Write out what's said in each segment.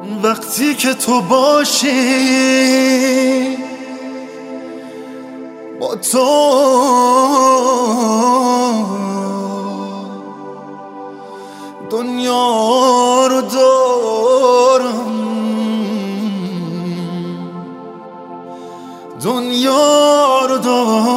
وقتی که تو باشی با تو دنیا رو دارم، دنیا رو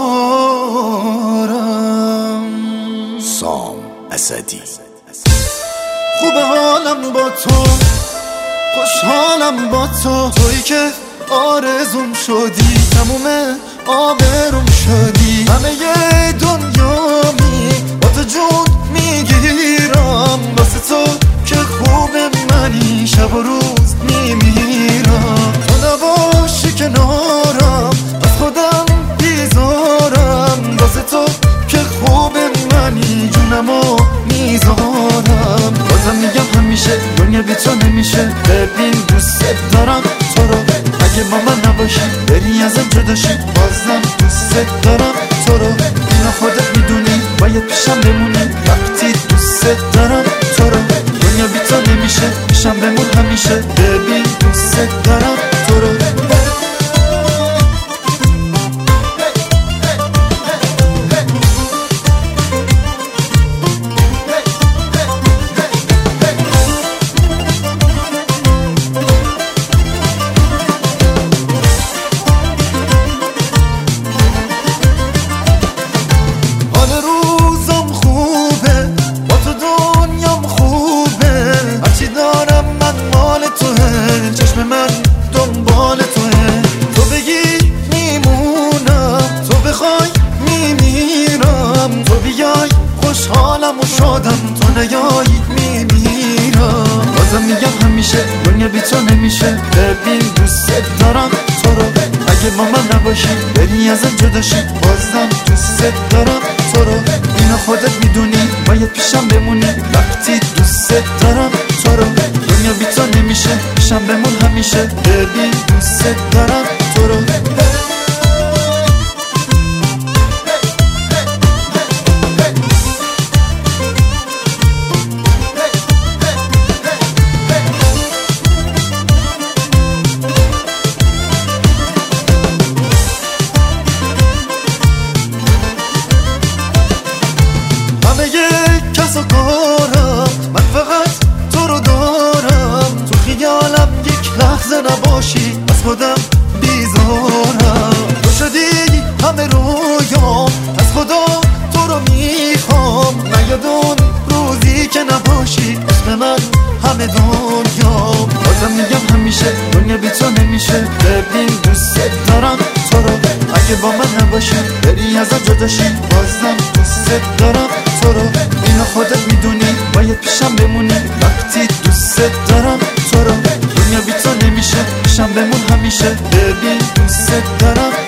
دارم. سام اسدی. خوب حالم با تو، خوشحالم با تو، تویی که آرزوم شدی، تموم آبروم شدی، همه دنیامی با تو جون میگیرم، واسه تو که خوب منی شب و روز میمیرم. تو نباشی کنارم از خودم بیزارم، واسه تو که خوب منی جونمو میذارم. بازم میگم همیشه دنیا بی تو نمیشه، ببین دوست دارم تو رو، اگه با من نباشی بری ازم جداشی، بازم دوست دارم تو رو. اینو خودت میدونی باید پیشم بمونی، وقتی دوست دارم تو رو. دنیا بی تو نمیشه، پیشم بمون همیشه، ببین دوست دارم تو رو. خوشحالم و شدم تو نیایی میمیرم. بازم میگم همیشه دنیا بی تو نمیشه، ببین دوست دارم تو رو، اگه با من نباشی بری ازم جداشی، بازم دوست دارم تو رو. اینو خودت میدونی باید پیشم بمونی، وقتی دوست دارم تو رو. دنیا بی تو نمیشه، پیشم بمون همیشه، ببین دوست دارم تو رو. من فقط تو رو دارم، تو خیالم یک لحظه نباشی از خودم بیزارم. تو شدی همه رویام، از خدا تو رو میخوام، نیاد اون روزی که نباشی عشق من همه دنیام. بازم میگم همیشه دنیا بی تو نمیشه، ببین دوست دارم تو رو، اگه با من نباشی بری ازم جداشی، بازم دوست دارم تو رو. اینو خودت میدونی باید پیشم بمونی، وقتی دوست دارم تو رو. دنیا بی تو نمیشه، پیشم بمون همیشه، ببین دوست دارم